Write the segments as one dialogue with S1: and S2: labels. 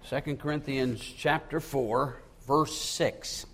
S1: 2 Corinthians chapter 4, verse 6.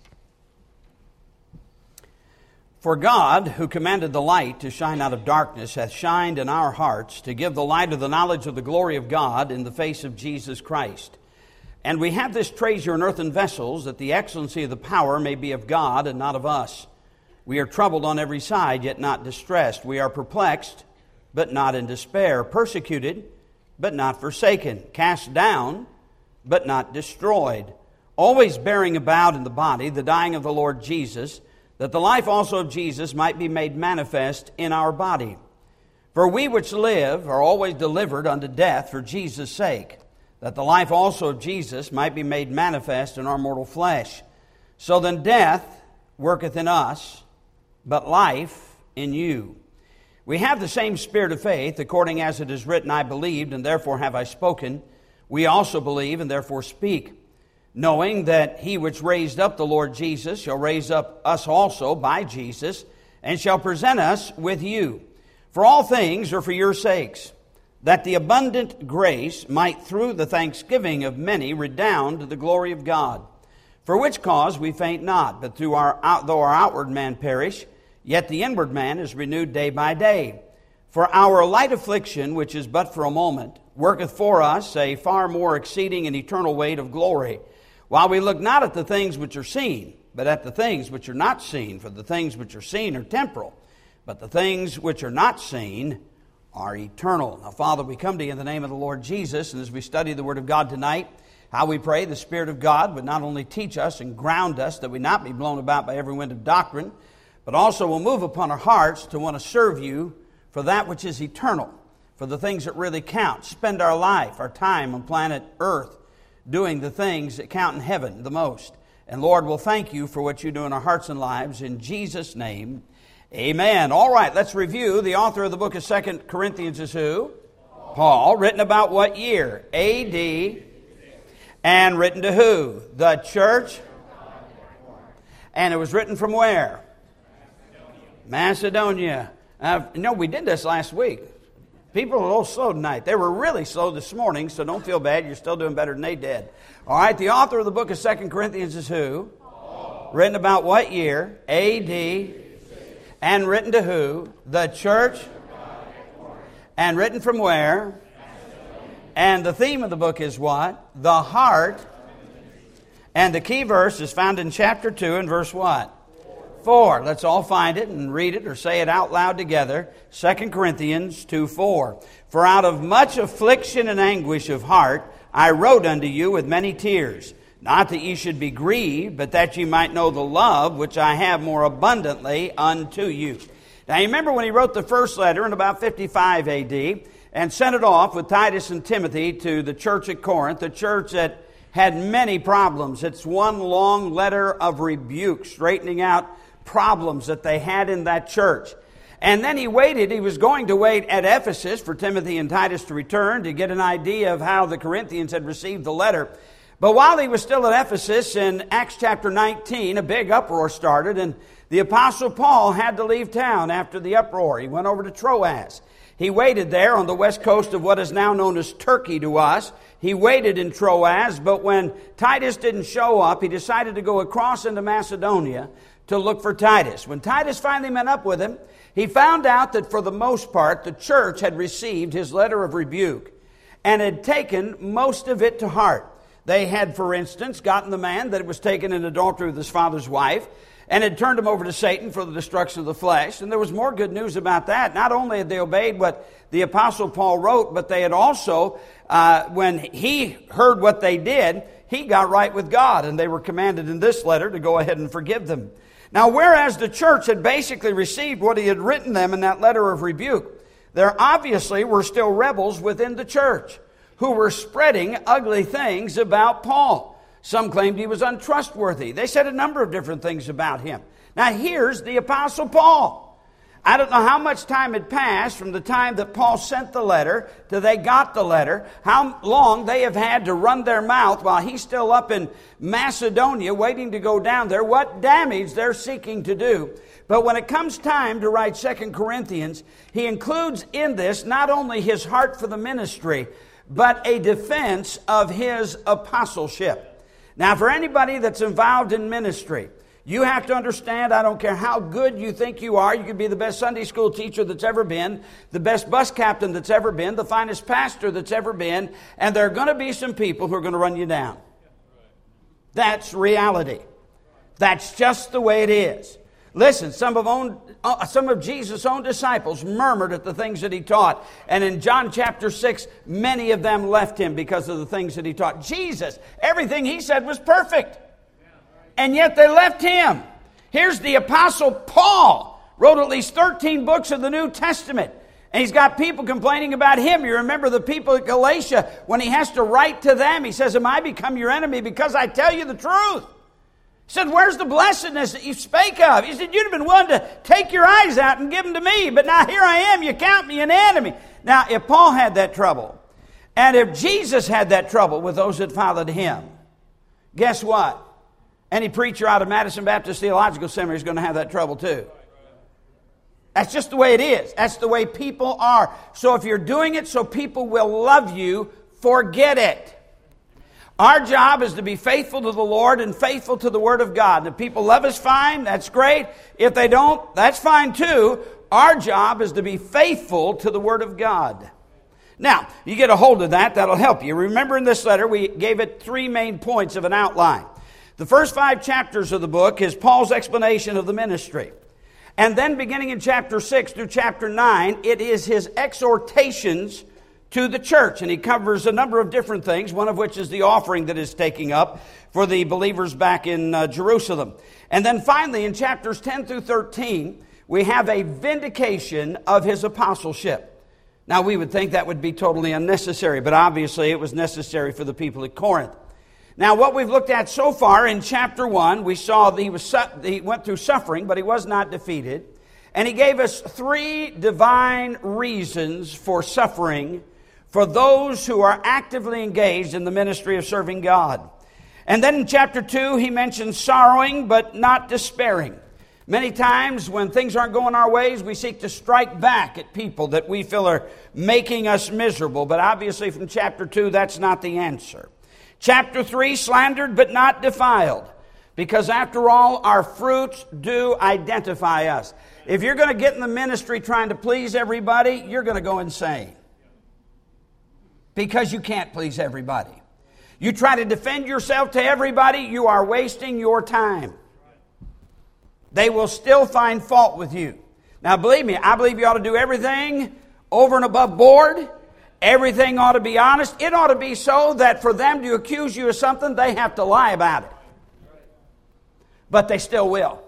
S1: For God, who commanded the light to shine out of darkness, hath shined in our hearts to give the light of the knowledge of the glory of God in the face of Jesus Christ. And we have this treasure in earthen vessels, that the excellency of the power may be of God and not of us. We are troubled on every side, yet not distressed. We are perplexed, but not in despair. Persecuted, but not forsaken. Cast down, but not destroyed. Always bearing about in the body the dying of the Lord Jesus, that the life also of Jesus might be made manifest in our body. For we which live are always delivered unto death for Jesus' sake, that the life also of Jesus might be made manifest in our mortal flesh. So then death worketh in us, but life in you. We have the same spirit of faith, according as it is written, I believed, and therefore have I spoken. We also believe, and therefore speak, knowing that he which raised up the Lord Jesus shall raise up us also by Jesus, and shall present us with you. For all things are for your sakes, that the abundant grace might through the thanksgiving of many redound to the glory of God. For which cause we faint not, but though our outward man perish, yet the inward man is renewed day by day. For our light affliction, which is but for a moment, worketh for us a far more exceeding and eternal weight of glory, while we look not at the things which are seen, but at the things which are not seen. For the things which are seen are temporal, but the things which are not seen are eternal. Now, Father, we come to you in the name of the Lord Jesus, and as we study the Word of God tonight, how we pray the Spirit of God would not only teach us and ground us, that we not be blown about by every wind of doctrine, but also will move upon our hearts to want to serve you for that which is eternal, for the things that really count. Spend our life, our time on planet Earth, doing the things that count in heaven the most. And Lord, we'll thank you for what you do in our hearts and lives. In Jesus' name, amen. All right, let's review. The author of the book of 2 Corinthians is who? Paul. Written about what year? A.D. And written to who? The church. And it was written from where? Macedonia. We did this last week. People are a little slow tonight. They were really slow this morning, so don't feel bad. You're still doing better than they did. All right, the author of the book of 2 Corinthians is who? Paul. Written about what year? A.D. And written to who? The church. And written from where? And the theme of the book is what? The heart. And the key verse is found in chapter 2 and verse what? 4. Let's all find it and read it or say it out loud together. 2 Corinthians 2:4. For out of much affliction and anguish of heart I wrote unto you with many tears, not that ye should be grieved, but that ye might know the love which I have more abundantly unto you. Now you remember when he wrote the first letter in about 55 A.D. and sent it off with Titus and Timothy to the church at Corinth, the church that had many problems. It's one long letter of rebuke, straightening out problems that they had in that church. And then he was going to wait at Ephesus for Timothy and Titus to return to get an idea of how the Corinthians had received the letter. But while he was still at Ephesus, in Acts chapter 19, a big uproar started, and the Apostle Paul had to leave town after the uproar. He went over to Troas. He waited there on the west coast of what is now known as Turkey to us. He waited in Troas, but when Titus didn't show up, he decided to go across into Macedonia to look for Titus. When Titus finally met up with him, he found out that for the most part, the church had received his letter of rebuke and had taken most of it to heart. They had, for instance, gotten the man that was taken in adultery with his father's wife and had turned him over to Satan for the destruction of the flesh. And there was more good news about that. Not only had they obeyed what the Apostle Paul wrote, but they had also, when he heard what they did, he got right with God. And they were commanded in this letter to go ahead and forgive them. Now, whereas the church had basically received what he had written them in that letter of rebuke, there obviously were still rebels within the church who were spreading ugly things about Paul. Some claimed he was untrustworthy. They said a number of different things about him. Now, here's the Apostle Paul. I don't know how much time had passed from the time that Paul sent the letter to they got the letter, how long they have had to run their mouth while he's still up in Macedonia waiting to go down there, what damage they're seeking to do. But when it comes time to write 2 Corinthians, he includes in this not only his heart for the ministry, but a defense of his apostleship. Now, for anybody that's involved in ministry, you have to understand, I don't care how good you think you are, you could be the best Sunday school teacher that's ever been, the best bus captain that's ever been, the finest pastor that's ever been, and there are going to be some people who are going to run you down. That's reality. That's just the way it is. Listen, some of Jesus' own disciples murmured at the things that he taught. And in John chapter 6, many of them left him because of the things that he taught. Jesus, everything he said was perfect. And yet they left him. Here's the Apostle Paul, wrote at least 13 books of the New Testament. And he's got people complaining about him. You remember the people at Galatia, when he has to write to them, he says, "Am I become your enemy because I tell you the truth?" He said, "Where's the blessedness that you spake of?" He said, "You'd have been willing to take your eyes out and give them to me, but now here I am, you count me an enemy." Now, if Paul had that trouble, and if Jesus had that trouble with those that followed him, guess what? Any preacher out of Madison Baptist Theological Seminary is going to have that trouble too. That's just the way it is. That's the way people are. So if you're doing it so people will love you, forget it. Our job is to be faithful to the Lord and faithful to the Word of God. If people love us, fine, that's great. If they don't, that's fine too. Our job is to be faithful to the Word of God. Now, you get a hold of that, that'll help you. Remember in this letter, we gave it 3 main points of an outline. The first 5 chapters of the book is Paul's explanation of the ministry. And then beginning in chapter 6 through chapter 9, it is his exhortations to the church. And he covers a number of different things, one of which is the offering that is taking up for the believers back in Jerusalem. And then finally, in chapters 10 through 13, we have a vindication of his apostleship. Now, we would think that would be totally unnecessary, but obviously it was necessary for the people at Corinth. Now, what we've looked at so far in chapter 1, we saw that he went through suffering, but he was not defeated. And he gave us 3 divine reasons for suffering for those who are actively engaged in the ministry of serving God. And then in chapter 2, he mentions sorrowing, but not despairing. Many times when things aren't going our ways, we seek to strike back at people that we feel are making us miserable. But obviously from chapter 2, that's not the answer. Chapter 3, slandered but not defiled. Because after all, our fruits do identify us. If you're going to get in the ministry trying to please everybody, you're going to go insane. Because you can't please everybody. You try to defend yourself to everybody, you are wasting your time. They will still find fault with you. Now believe me, I believe you ought to do everything over and above board. Everything ought to be honest. It ought to be so that for them to accuse you of something, they have to lie about it. But they still will.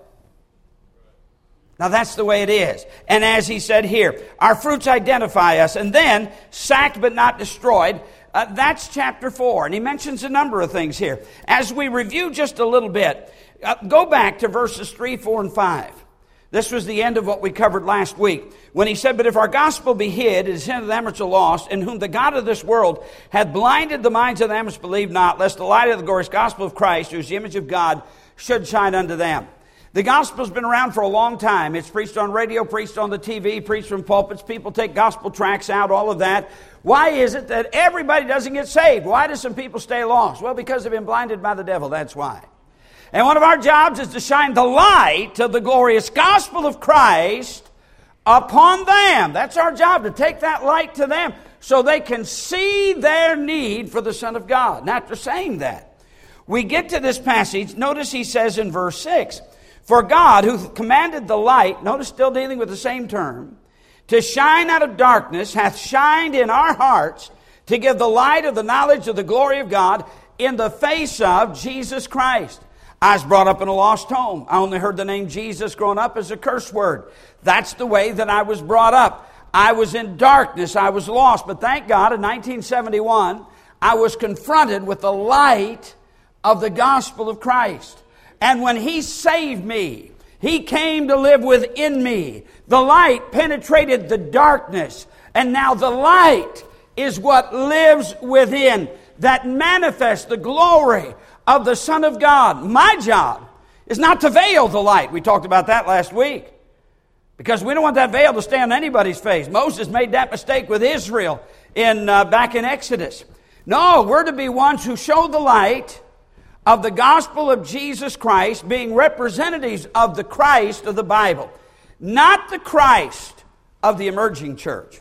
S1: Now that's the way it is. And as he said here, our fruits identify us. And then, sacked but not destroyed, that's chapter 4. And he mentions a number of things here. As we review just a little bit, go back to verses 3, 4, and 5. This was the end of what we covered last week, when he said, "But if our gospel be hid, it is hid to them which are lost, in whom the God of this world hath blinded the minds of them which believe not, lest the light of the glorious gospel of Christ, who is the image of God, should shine unto them." The gospel's been around for a long time. It's preached on radio, preached on the TV, preached from pulpits. People take gospel tracts out, all of that. Why is it that everybody doesn't get saved? Why do some people stay lost? Well, because they've been blinded by the devil, that's why. And one of our jobs is to shine the light of the glorious gospel of Christ upon them. That's our job, to take that light to them so they can see their need for the Son of God. And after saying that, we get to this passage. Notice he says in verse 6, "For God, who commanded the light," notice still dealing with the same term, "to shine out of darkness, hath shined in our hearts to give the light of the knowledge of the glory of God in the face of Jesus Christ." I was brought up in a lost home. I only heard the name Jesus growing up as a curse word. That's the way that I was brought up. I was in darkness. I was lost. But thank God, in 1971, I was confronted with the light of the gospel of Christ. And when He saved me, He came to live within me. The light penetrated the darkness. And now the light is what lives within, that manifests the glory of the Son of God. My job is not to veil the light. We talked about that last week. Because we don't want that veil to stay on anybody's face. Moses made that mistake with Israel back in Exodus. No, we're to be ones who show the light of the gospel of Jesus Christ, being representatives of the Christ of the Bible, not the Christ of the emerging church.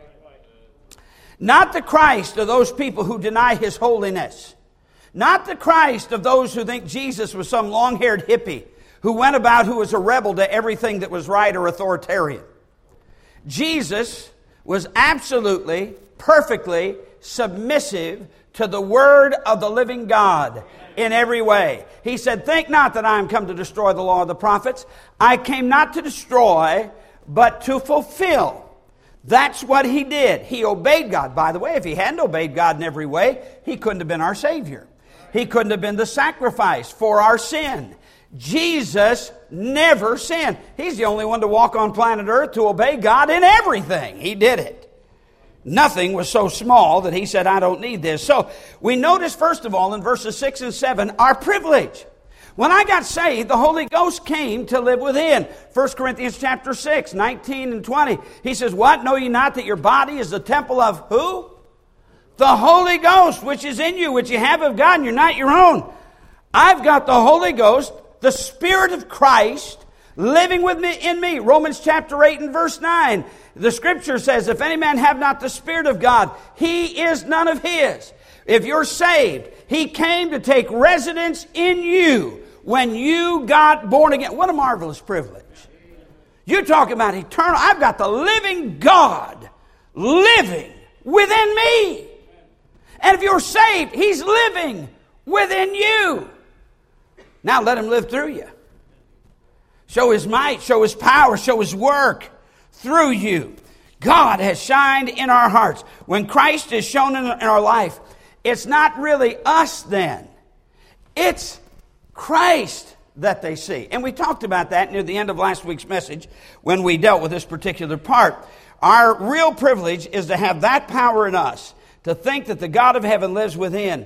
S1: Not the Christ of those people who deny His holiness. Not the Christ of those who think Jesus was some long-haired hippie who went about who was a rebel to everything that was right or authoritarian. Jesus was absolutely, perfectly submissive to the Word of the living God in every way. He said, "Think not that I am come to destroy the law of the prophets. I came not to destroy, but to fulfill." That's what He did. He obeyed God. By the way, if He hadn't obeyed God in every way, He couldn't have been our Savior. He couldn't have been the sacrifice for our sin. Jesus never sinned. He's the only one to walk on planet Earth to obey God in everything. He did it. Nothing was so small that He said, "I don't need this." So we notice, first of all, in verses 6 and 7, our privilege. When I got saved, the Holy Ghost came to live within. 1 Corinthians chapter 6, 19 and 20. He says, "What? Know ye not that your body is the temple of" who? "The Holy Ghost, which is in you, which you have of God, and you're not your own." I've got the Holy Ghost, the Spirit of Christ, living with me in me. Romans chapter 8 and verse 9. The Scripture says, "If any man have not the Spirit of God, he is none of His." If you're saved, He came to take residence in you when you got born again. What a marvelous privilege. You're talking about eternal. I've got the living God living within me. And if you're saved, He's living within you. Now let Him live through you. Show His might, show His power, show His work through you. God has shined in our hearts. When Christ is shown in our life, it's not really us then. It's Christ that they see. And we talked about that near the end of last week's message when we dealt with this particular part. Our real privilege is to have that power in us, to think that the God of heaven lives within,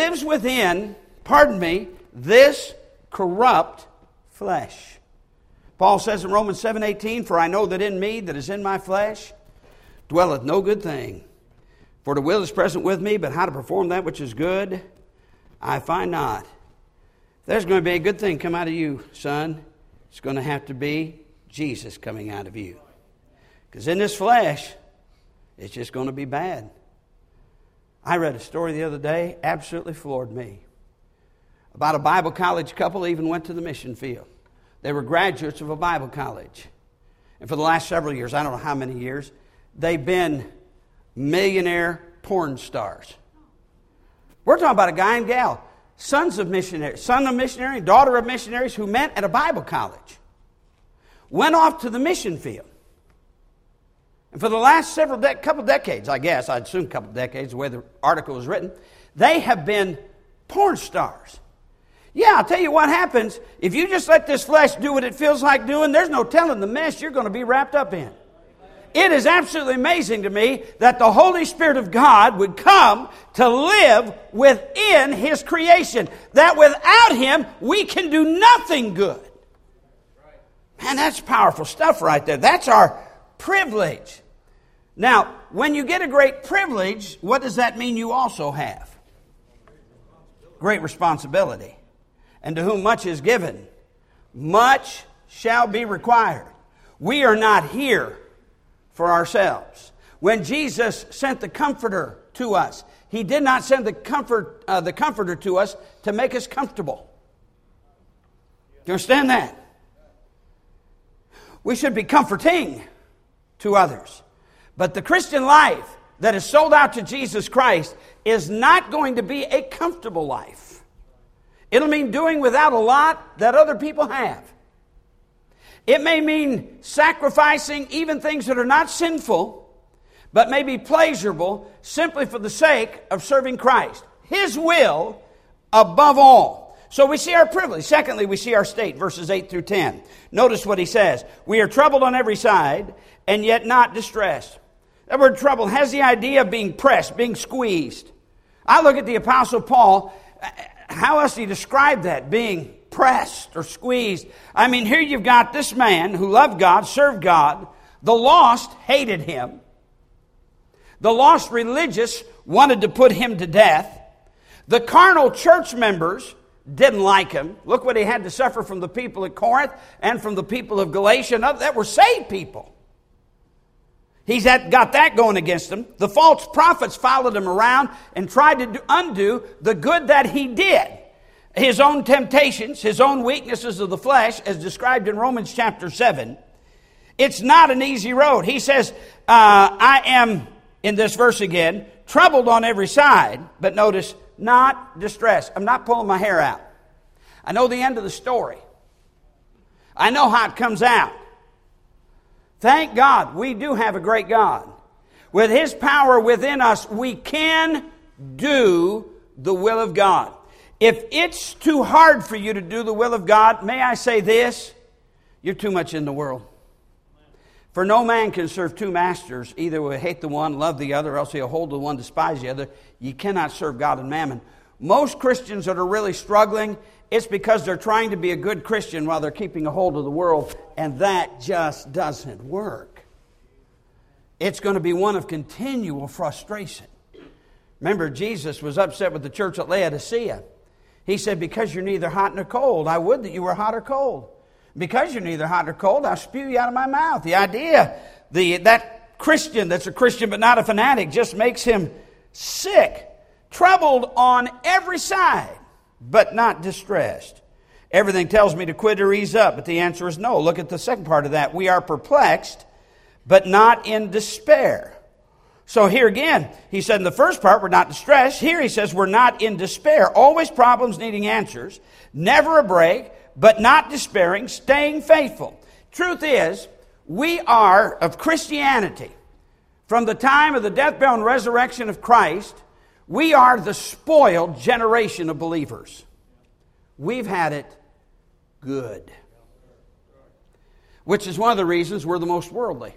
S1: this corrupt flesh. Paul says in Romans 7:18, "For I know that in me, that is in my flesh, dwelleth no good thing. For the will is present with me, but how to perform that which is good, I find not." If there's going to be a good thing come out of you, son, it's going to have to be Jesus coming out of you. Because in this flesh, it's just going to be bad. I read a story the other day, absolutely floored me, about a Bible college couple who even went to the mission field. They were graduates of a Bible college. And for the last several years, I don't know how many years, they've been millionaire porn stars. We're talking about a guy and gal, son of missionary, daughter of missionaries who met at a Bible college. Went off to the mission field. And for the last couple decades, I guess, I'd assume couple decades, the way the article was written, they have been porn stars. Yeah, I'll tell you what happens. If you just let this flesh do what it feels like doing, there's no telling the mess you're going to be wrapped up in. It is absolutely amazing to me that the Holy Spirit of God would come to live within His creation. That without Him, we can do nothing good. Man, that's powerful stuff right there. That's our privilege. Now, when you get a great privilege, what does that mean you also have? Great responsibility. And to whom much is given, much shall be required. We are not here for ourselves. When Jesus sent the Comforter to us, He did not send the Comforter to us to make us comfortable. Do you understand that? We should be comforting to others. But the Christian life that is sold out to Jesus Christ is not going to be a comfortable life. It'll mean doing without a lot that other people have. It may mean sacrificing even things that are not sinful, but may be pleasurable simply for the sake of serving Christ. His will above all. So we see our privilege. Secondly, we see our state, verses 8 through 10. Notice what he says. We are troubled on every side, and yet not distressed. That word trouble has the idea of being pressed, being squeezed. I look at the Apostle Paul. How else do you describe that? Being pressed or squeezed. I mean, here you've got this man who loved God, served God. The lost hated him. The lost religious wanted to put him to death. The carnal church members didn't like him. Look what he had to suffer from the people at Corinth and from the people of Galatia that were saved people. He's got that going against him. The false prophets followed him around and tried to undo the good that he did. His own temptations, his own weaknesses of the flesh, as described in Romans chapter 7. It's not an easy road. He says, I am, in this verse again, troubled on every side, but notice, not distressed. I'm not pulling my hair out. I know the end of the story. I know how it comes out. Thank God we do have a great God. With His power within us, we can do the will of God. If it's too hard for you to do the will of God, may I say this? You're too much in the world. For no man can serve two masters. Either will hate the one, love the other, or else he'll hold the one, despise the other. You cannot serve God and mammon. Most Christians that are really struggling, it's because they're trying to be a good Christian while they're keeping a hold of the world, and that just doesn't work. It's going to be one of continual frustration. Remember, Jesus was upset with the church at Laodicea. He said, because you're neither hot nor cold, I would that you were hot or cold. Because you're neither hot nor cold, I'll spew you out of my mouth. The idea, that Christian that's a Christian but not a fanatic just makes him sick. Troubled on every side, but not distressed. Everything tells me to quit or ease up, but the answer is no. Look at the second part of that. We are perplexed, but not in despair. So here again, he said in the first part, we're not distressed. Here he says we're not in despair. Always problems needing answers. Never a break, but not despairing, staying faithful. Truth is, we are of Christianity. From the time of the death, burial, and resurrection of Christ, we are the spoiled generation of believers. We've had it good. Which is one of the reasons we're the most worldly.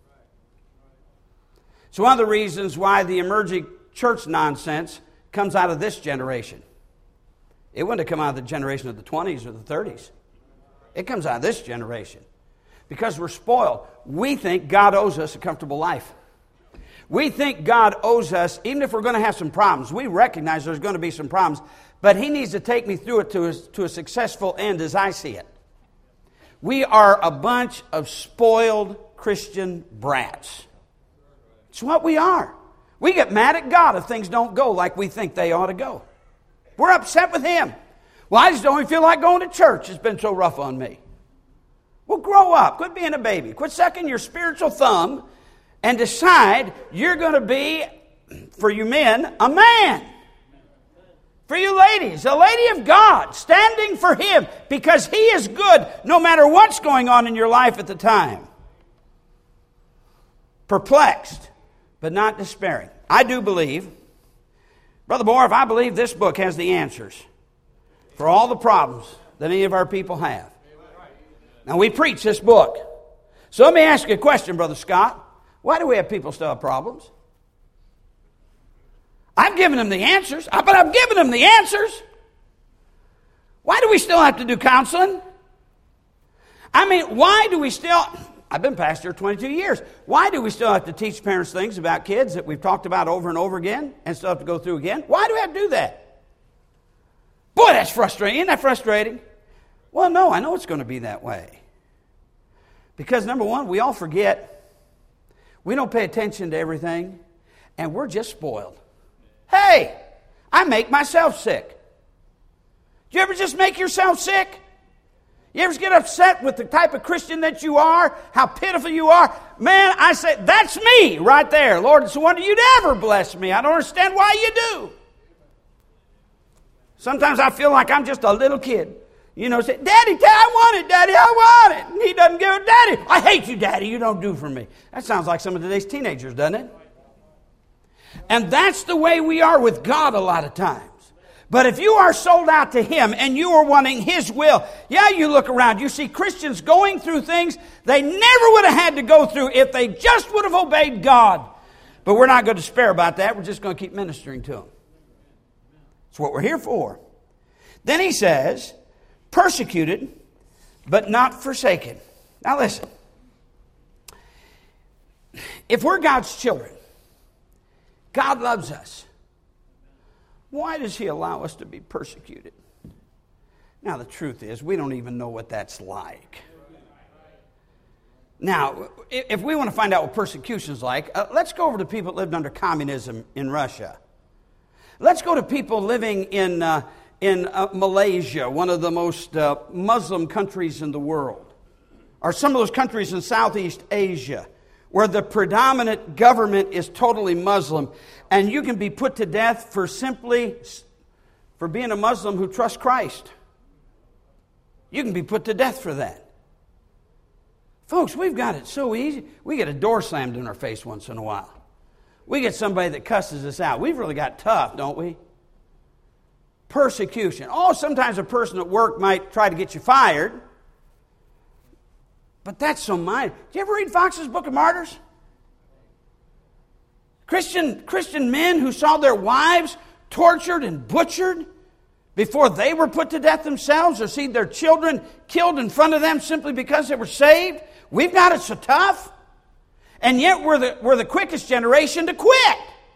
S1: It's one of the reasons why the emerging church nonsense comes out of this generation. It wouldn't have come out of the generation of the 20s or the 30s. It comes out of this generation. Because we're spoiled. We think God owes us a comfortable life. We think God owes us, even if we're going to have some problems, we recognize there's going to be some problems, but He needs to take me through it to a successful end as I see it. We are a bunch of spoiled Christian brats. It's what we are. We get mad at God if things don't go like we think they ought to go. We're upset with Him. Well, I just don't even feel like going to church. It's been so rough on me. Well, grow up. Quit being a baby. Quit sucking your spiritual thumb and decide you're going to be, for you men, a man. For you ladies, a lady of God, standing for Him because He is good no matter what's going on in your life at the time. Perplexed, but not despairing. I do believe, Brother Bohr, I believe this book has the answers for all the problems that any of our people have. Now, we preach this book. So let me ask you a question, Brother Scott. Why do we have people still have problems? I've given them the answers, but I've given them the answers. Why do we still have to do counseling? I mean, why do we still... I've been pastor 22 years. Why do we still have to teach parents things about kids that we've talked about over and over again and still have to go through again? Why do we have to do that? Boy, that's frustrating. Isn't that frustrating? Well, no, I know it's going to be that way. Because, number one, we all forget. We don't pay attention to everything, and we're just spoiled. Hey, I make myself sick. Do you ever just make yourself sick? You ever get upset with the type of Christian that you are? How pitiful you are? Man, I say, that's me right there. Lord, it's a wonder you'd ever bless me. I don't understand why you do. Sometimes I feel like I'm just a little kid. You know, say, Daddy, I want it, Daddy, I want it. And he doesn't give it, Daddy. I hate you, Daddy. You don't do for me. That sounds like some of today's teenagers, doesn't it? And that's the way we are with God a lot of times. But if you are sold out to Him and you are wanting His will, yeah, you look around, you see Christians going through things they never would have had to go through if they just would have obeyed God. But we're not going to despair about that. We're just going to keep ministering to them. That's what we're here for. Then he says, persecuted, but not forsaken. Now listen. If we're God's children, God loves us. Why does He allow us to be persecuted? Now, the truth is, we don't even know what that's like. Now, if we want to find out what persecution is like, let's go over to people that lived under communism in Russia. Let's go to people living in Malaysia, one of the most Muslim countries in the world, or some of those countries in Southeast Asia, where the predominant government is totally Muslim, and you can be put to death for being a Muslim who trusts Christ. You can be put to death for that. Folks, we've got it so easy. We get a door slammed in our face once in a while. We get somebody that cusses us out. We've really got tough, don't we? Persecution. Oh, sometimes a person at work might try to get you fired. But that's so minor. Did you ever read Fox's Book of Martyrs? Christian men who saw their wives tortured and butchered before they were put to death themselves, or see their children killed in front of them simply because they were saved. We've got it so tough. And yet we're the quickest generation to quit.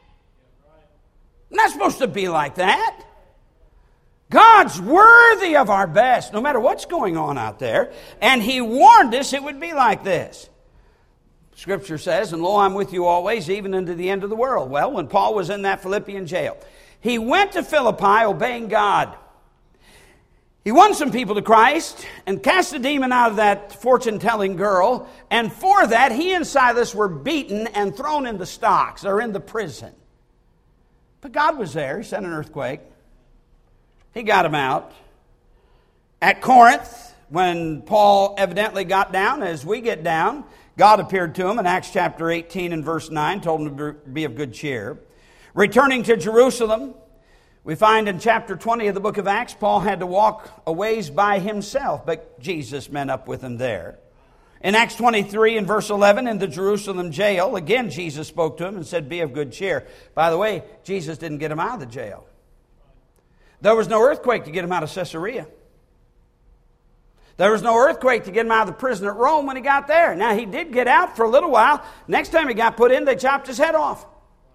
S1: Not supposed to be like that. God's worthy of our best, no matter what's going on out there. And He warned us it would be like this. Scripture says, and lo, I'm with you always, even unto the end of the world. Well, when Paul was in that Philippian jail, he went to Philippi obeying God. He won some people to Christ and cast a demon out of that fortune-telling girl. And for that, he and Silas were beaten and thrown in the stocks, or in the prison. But God was there. He sent an earthquake. He got them out. At Corinth, when Paul evidently got down, as we get down, God appeared to him in Acts chapter 18 and verse 9, told him to be of good cheer. Returning to Jerusalem, we find in chapter 20 of the book of Acts, Paul had to walk a ways by himself, but Jesus met up with him there. In Acts 23 and verse 11, in the Jerusalem jail, again Jesus spoke to him and said, be of good cheer. By the way, Jesus didn't get him out of the jail. There was no earthquake to get him out of Caesarea. There was no earthquake to get him out of the prison at Rome when he got there. Now, he did get out for a little while. Next time he got put in, they chopped his head off.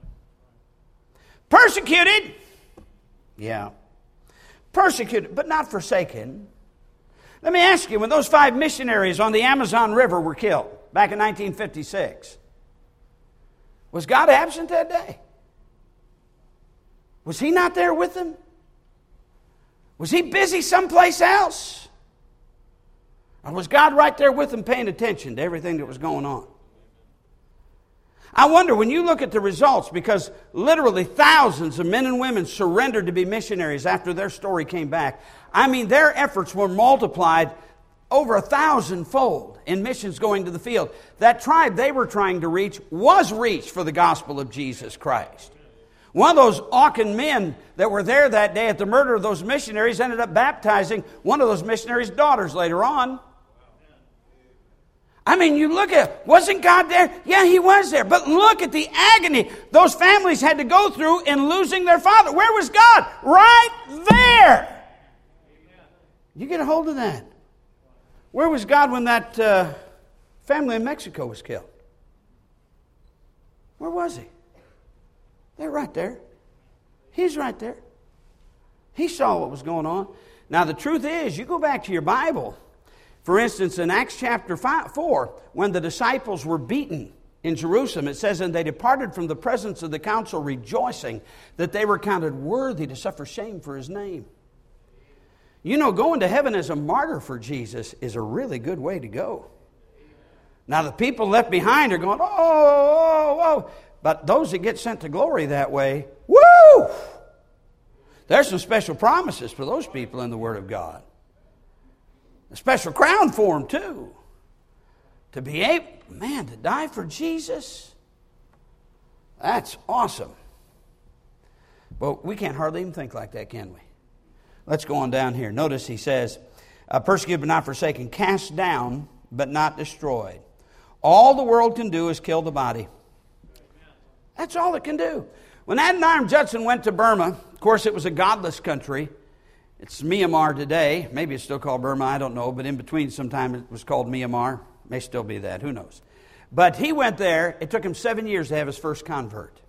S1: Persecuted. Yeah. Persecuted, but not forsaken. Let me ask you, when those 5 missionaries on the Amazon River were killed back in 1956, was God absent that day? Was He not there with them? Was He busy someplace else? Or was God right there with them paying attention to everything that was going on? I wonder, when you look at the results, because literally thousands of men and women surrendered to be missionaries after their story came back. I mean, their efforts were multiplied over 1,000-fold in missions going to the field. That tribe they were trying to reach was reached for the gospel of Jesus Christ. One of those Aucan men that were there that day at the murder of those missionaries ended up baptizing one of those missionaries' daughters later on. I mean, you look at, wasn't God there? Yeah, He was there. But look at the agony those families had to go through in losing their father. Where was God? Right there. You get a hold of that. Where was God when that family in Mexico was killed? Where was He? They're right there. He's right there. He saw what was going on. Now, the truth is, you go back to your Bible. For instance, in Acts chapter 4, when the disciples were beaten in Jerusalem, it says, and they departed from the presence of the council rejoicing that they were counted worthy to suffer shame for His name. You know, going to heaven as a martyr for Jesus is a really good way to go. Now, the people left behind are going, oh. But those that get sent to glory that way, woo! There's some special promises for those people in the Word of God. A special crown for them, too. To be able, to die for Jesus, that's awesome. But we can't hardly even think like that, can we? Let's go on down here. Notice he says, persecuted but not forsaken, cast down but not destroyed. All the world can do is kill the body. That's all it can do. When Adoniram Judson went to Burma, of course it was a godless country. It's Myanmar today. Maybe it's still called Burma, I don't know. But in between sometime it was called Myanmar. May still be that, who knows. But he went there. It took him 7 years to have his first convert.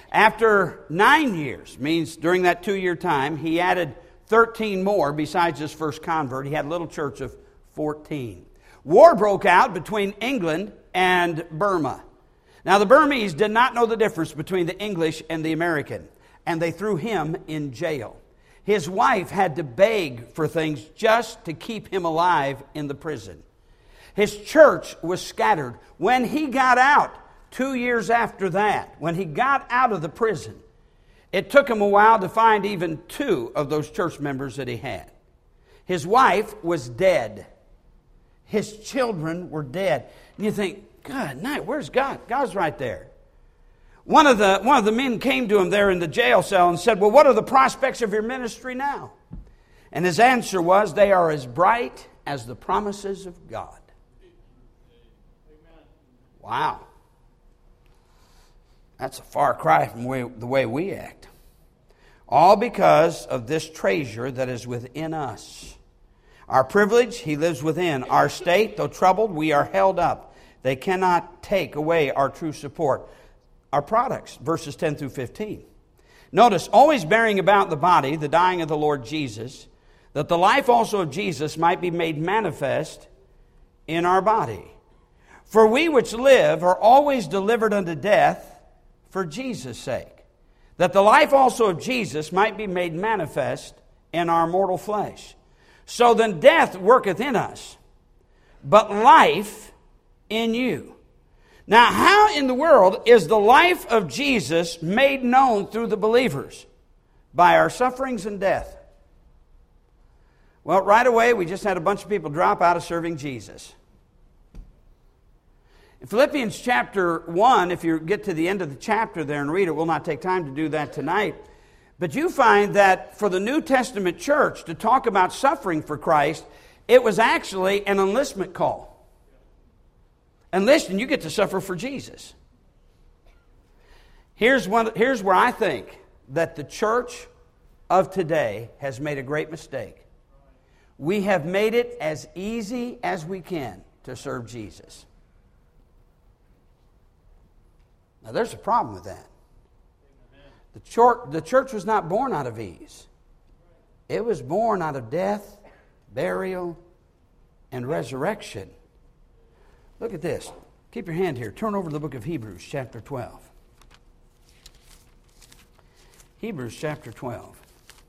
S1: After 9 years, means during that 2-year time, he added 13 more besides his first convert. He had a little church of 14. War broke out between England and Burma. Now, the Burmese did not know the difference between the English and the American, and they threw him in jail. His wife had to beg for things just to keep him alive in the prison. His church was scattered. When he got out, 2 years after that, when he got out of the prison, it took him a while to find even 2 of those church members that he had. His wife was dead. His children were dead. And you think, God, night, where's God? God's right there. One of the men came to him there in the jail cell and said, well, what are the prospects of your ministry now? And his answer was, they are as bright as the promises of God. Wow. That's a far cry from the way we act. All because of this treasure that is within us. Our privilege, He lives within. Our state, though troubled, we are held up. They cannot take away our true support. Our products, verses 10 through 15. Notice, always bearing about the body the dying of the Lord Jesus, that the life also of Jesus might be made manifest in our body. For we which live are always delivered unto death for Jesus' sake, that the life also of Jesus might be made manifest in our mortal flesh. So then death worketh in us, but life in you. Now, how in the world is the life of Jesus made known through the believers? By our sufferings and death. Well, right away, we just had a bunch of people drop out of serving Jesus. In Philippians chapter 1, if you get to the end of the chapter there and read it, we'll not take time to do that tonight. But you find that for the New Testament church to talk about suffering for Christ, it was actually an enlistment call. Enlist and you get to suffer for Jesus. Here's where I think that the church of today has made a great mistake. We have made it as easy as we can to serve Jesus. Now there's a problem with that. The church was not born out of ease. It was born out of death, burial, and resurrection. Look at this. Keep your hand here. Turn over to the book of Hebrews, chapter 12. Hebrews, chapter 12.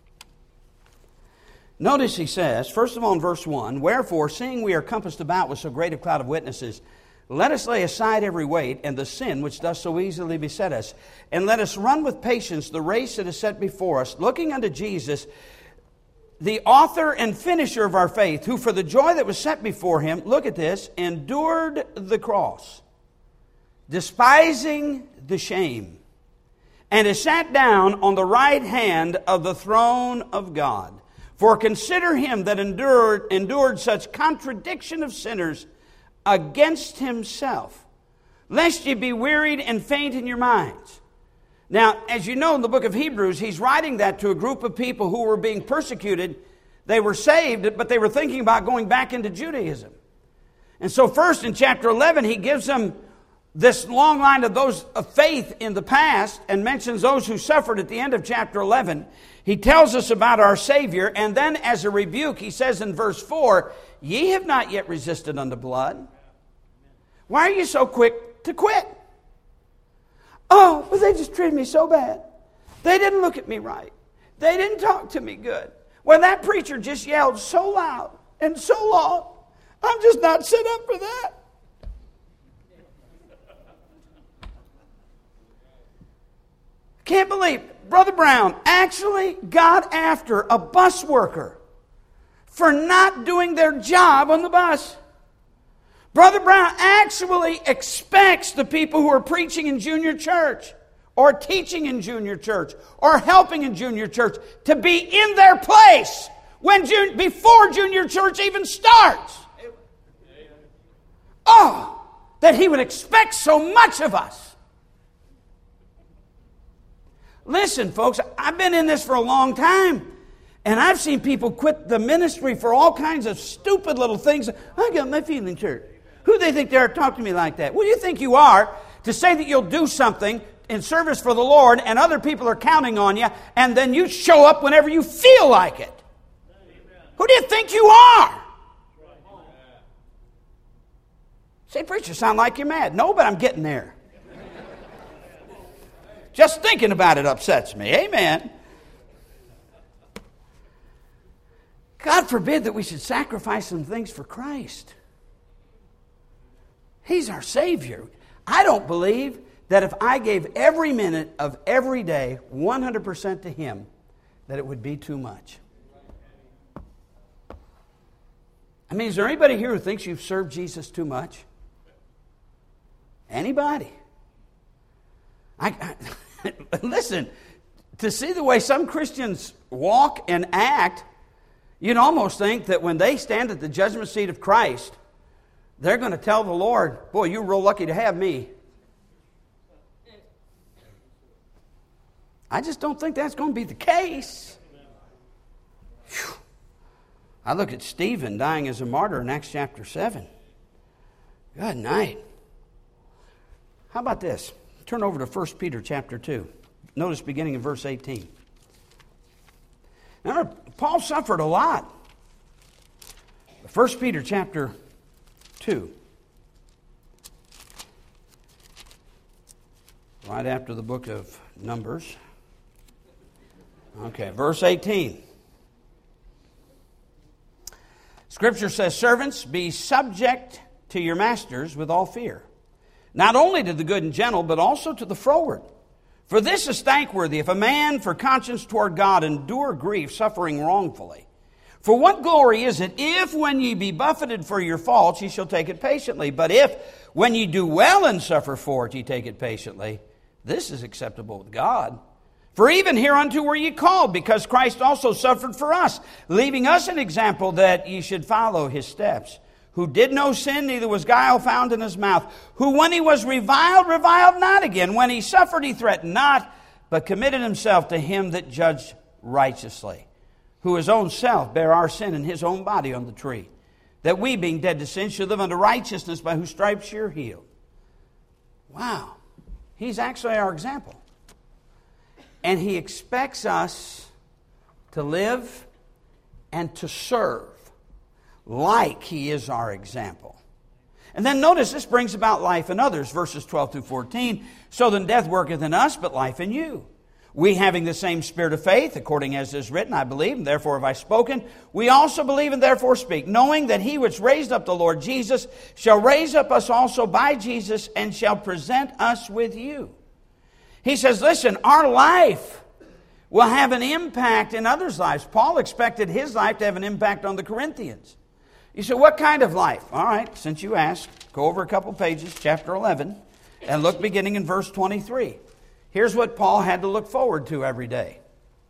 S1: Notice he says, first of all in verse 1, wherefore, seeing we are compassed about with so great a cloud of witnesses, let us lay aside every weight and the sin which does so easily beset us, and let us run with patience the race that is set before us, looking unto Jesus, the author and finisher of our faith, who for the joy that was set before him, look at this, endured the cross, despising the shame, and is sat down on the right hand of the throne of God. For consider him that endured such contradiction of sinners against himself, lest ye be wearied and faint in your minds. Now, as you know, in the book of Hebrews, he's writing that to a group of people who were being persecuted. They were saved, but they were thinking about going back into Judaism. And so first in chapter 11, he gives them this long line of those of faith in the past and mentions those who suffered at the end of chapter 11. He tells us about our Savior, and then as a rebuke, he says in verse 4, ye have not yet resisted unto blood. Why are you so quick to quit? Oh, well, they just treated me so bad. They didn't look at me right. They didn't talk to me good. Well, that preacher just yelled so loud and so long. I'm just not set up for that. Can't believe Brother Brown actually got after a bus worker for not doing their job on the bus. Brother Brown actually expects the people who are preaching in junior church or teaching in junior church or helping in junior church to be in their place before junior church even starts. Oh, that he would expect so much of us. Listen, folks, I've been in this for a long time. And I've seen people quit the ministry for all kinds of stupid little things. I got my feelings hurt. Who do they think they are talking to me like that? Who do you think you are to say that you'll do something in service for the Lord and other people are counting on you, and then you show up whenever you feel like it. Who do you think you are? Say, preacher, sound like you're mad. No, but I'm getting there. Just thinking about it upsets me. Amen. God forbid that we should sacrifice some things for Christ. He's our Savior. I don't believe that if I gave every minute of every day 100% to Him, that it would be too much. I mean, is there anybody here who thinks you've served Jesus too much? Anybody? Listen, to see the way some Christians walk and act, you'd almost think that when they stand at the judgment seat of Christ, they're going to tell the Lord, boy, you're real lucky to have me. I just don't think that's going to be the case. Whew. I look at Stephen dying as a martyr in Acts chapter 7. Good night. How about this? Turn over to 1 Peter chapter 2. Notice beginning in verse 18. Now, Paul suffered a lot. 1 Peter chapter 2. Right after the book of Numbers. Okay, verse 18. Scripture says, servants, be subject to your masters with all fear, not only to the good and gentle, but also to the froward. For this is thankworthy, if a man for conscience toward God endure grief, suffering wrongfully. For what glory is it, if when ye be buffeted for your faults, ye shall take it patiently? But if when ye do well and suffer for it, ye take it patiently, this is acceptable with God. For even hereunto were ye called, because Christ also suffered for us, leaving us an example that ye should follow his steps. Who did no sin, neither was guile found in his mouth. Who when he was reviled, reviled not again. When he suffered, he threatened not, but committed himself to him that judged righteously. Who his own self bare our sin in his own body on the tree, that we, being dead to sin, should live unto righteousness, by whose stripes you're healed. Wow. He's actually our example. And he expects us to live and to serve like he is our example. And then notice this brings about life in others, verses 12 through 14. So then death worketh in us, but life in you. We having the same spirit of faith, according as is written, I believe, and therefore have I spoken. We also believe and therefore speak, knowing that he which raised up the Lord Jesus shall raise up us also by Jesus, and shall present us with you. He says, listen, our life will have an impact in others' lives. Paul expected his life to have an impact on the Corinthians. You say, what kind of life? All right, since you asked, go over a couple pages, chapter 11, and look beginning in verse 23. Here's what Paul had to look forward to every day.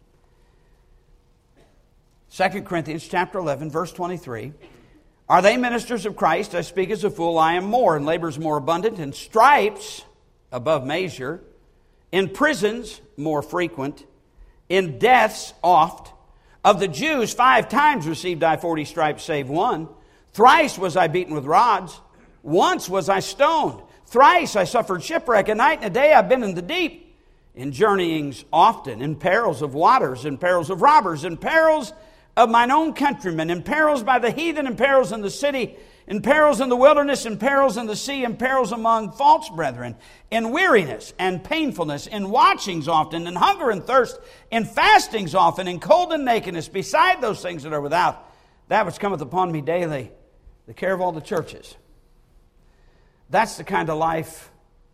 S1: 2 Corinthians chapter 11, verse 23. Are they ministers of Christ? I speak as a fool. I am more, and labors more abundant, in stripes above measure, in prisons more frequent, in deaths oft. Of the Jews 5 times received I 40 stripes, save one. Thrice was I beaten with rods. Once was I stoned. Thrice I suffered shipwreck. A night and a day I've been in the deep. In journeyings often, in perils of waters, in perils of robbers, in perils of mine own countrymen, in perils by the heathen, in perils in the city, in perils in the wilderness, in perils in the sea, in perils among false brethren, in weariness and painfulness, in watchings often, in hunger and thirst, in fastings often, in cold and nakedness, beside those things that are without, that which cometh upon me daily, the care of all the churches. That's the kind of life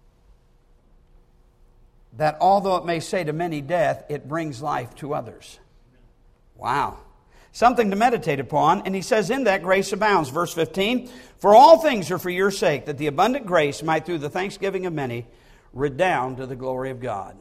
S1: that, although it may say to many death, it brings life to others. Wow. Something to meditate upon. And he says, in that grace abounds. Verse 15, for all things are for your sake, that the abundant grace might through the thanksgiving of many redound to the glory of God.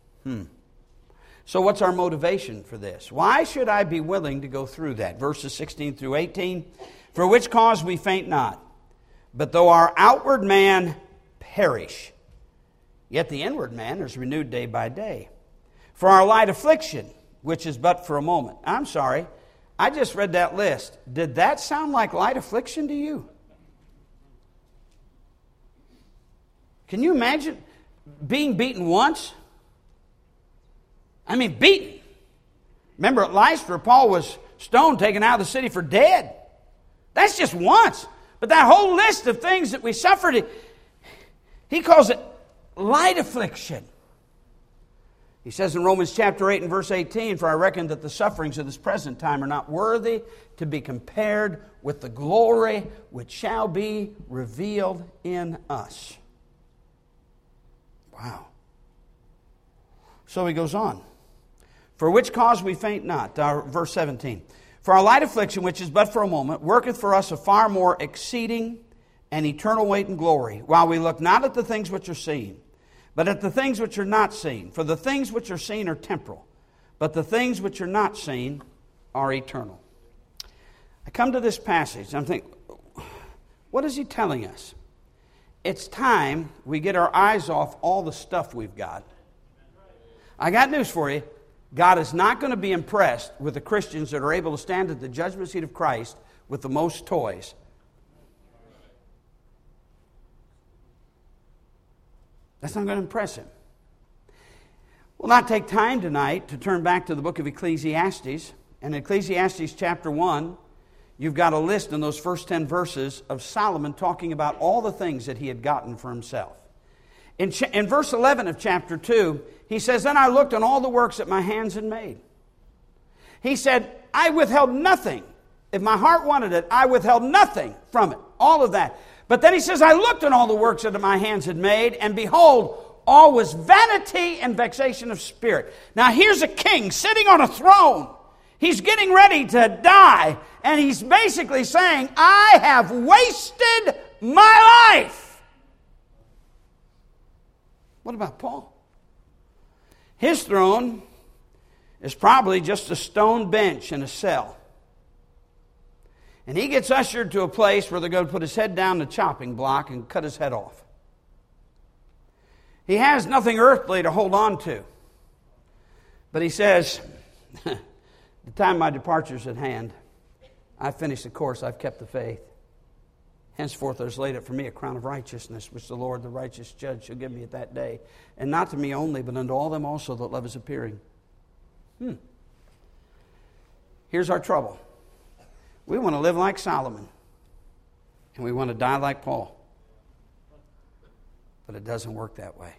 S1: So what's our motivation for this? Why should I be willing to go through that? Verses 16 through 18, for which cause we faint not. But though our outward man perish, yet the inward man is renewed day by day. For our light affliction, which is but for a moment. I'm sorry, I just read that list. Did that sound like light affliction to you? Can you imagine? being beaten once. I mean, beaten. Remember at Lystra, Paul was stoned, taken out of the city for dead. That's just once. But that whole list of things that we suffered, he calls it light affliction. He says in Romans chapter 8 and verse 18, "For I reckon that the sufferings of this present time are not worthy to be compared with the glory which shall be revealed in us." Wow. So he goes on. "For which cause we faint not." Verse 17. "For our light affliction, which is but for a moment, worketh for us a far more exceeding and eternal weight and glory, while we look not at the things which are seen, but at the things which are not seen. For the things which are seen are temporal, but the things which are not seen are eternal." I come to this passage, and I'm thinking, what is he telling us? It's time we get our eyes off all the stuff we've got. I got news for you. God is not going to be impressed with the Christians that are able to stand at the judgment seat of Christ with the most toys. That's not going to impress him. We'll not take time tonight to turn back to the book of Ecclesiastes. And in Ecclesiastes chapter 1, you've got a list in those first 10 verses of Solomon talking about all the things that he had gotten for himself. In verse 11 of chapter 2, he says, "Then I looked on all the works that my hands had made." He said, I withheld nothing. If my heart wanted it, I withheld nothing from it. All of that. But then he says, "I looked on all the works that my hands had made, and behold, all was vanity and vexation of spirit." Now here's a king sitting on a throne. He's getting ready to die. And he's basically saying, I have wasted my life. What about Paul? His throne is probably just a stone bench in a cell. And he gets ushered to a place where they're going to put his head down the chopping block and cut his head off. He has nothing earthly to hold on to. But he says, "The time of my departure is at hand. I've finished the course, I've kept the faith. Henceforth there is laid up for me a crown of righteousness, which the Lord, the righteous judge, shall give me at that day. And not to me only, but unto all them also that love is appearing." Here's our trouble. We want to live like Solomon. And we want to die like Paul. But it doesn't work that way.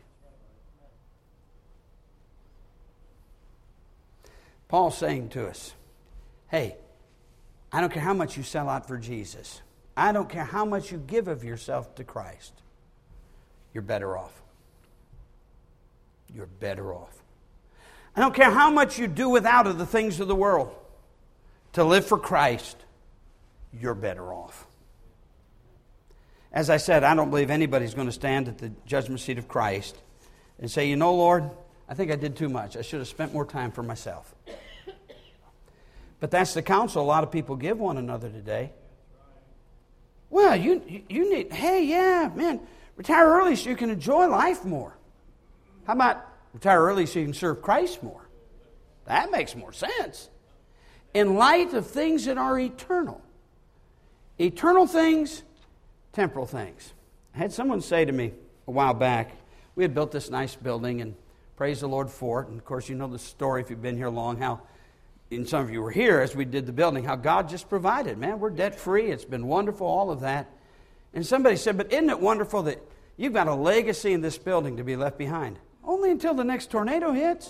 S1: Paul's saying to us, hey, I don't care how much you sell out for Jesus. I don't care how much you give of yourself to Christ. You're better off. You're better off. I don't care how much you do without of the things of the world. To live for Christ, you're better off. As I said, I don't believe anybody's going to stand at the judgment seat of Christ and say, Lord, I think I did too much. I should have spent more time for myself. But that's the counsel a lot of people give one another today. Well, you need, retire early so you can enjoy life more. How about retire early so you can serve Christ more? That makes more sense. In light of things that are eternal. Eternal things, temporal things. I had someone say to me a while back, we had built this nice building and praise the Lord for it. And of course you know the story if you've been here long, how, and some of you were here as we did the building, how God just provided. Man, we're debt free. It's been wonderful, all of that. And somebody said, but isn't it wonderful that you've got a legacy in this building to be left behind? Only until the next tornado hits.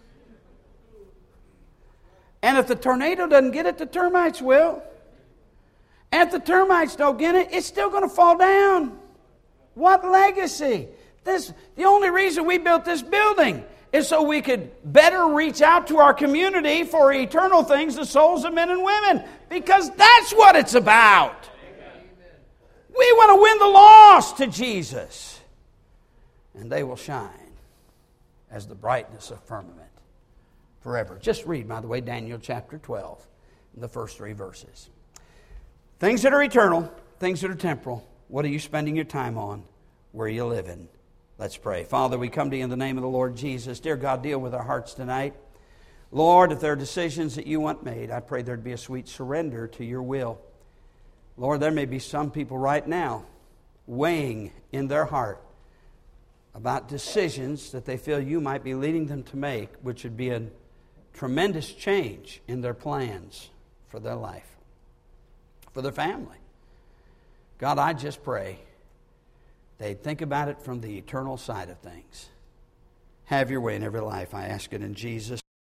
S1: And if the tornado doesn't get it, the termites will. And if the termites don't get it, it's still going to fall down. What legacy? The only reason we built this building is so we could better reach out to our community for eternal things, the souls of men and women. Because that's what it's about. We want to win the lost to Jesus. And they will shine as the brightness of firmament forever. Just read, by the way, Daniel chapter 12, the first 3 verses. Things that are eternal, things that are temporal. What are you spending your time on? Where are you living? Let's pray. Father, we come to you in the name of the Lord Jesus. Dear God, deal with our hearts tonight. Lord, if there are decisions that you want made, I pray there'd be a sweet surrender to your will. Lord, there may be some people right now weighing in their heart about decisions that they feel you might be leading them to make, which would be a tremendous change in their plans for their life, for their family. God, I just pray they'd think about it from the eternal side of things. Have your way in every life. I ask it in Jesus'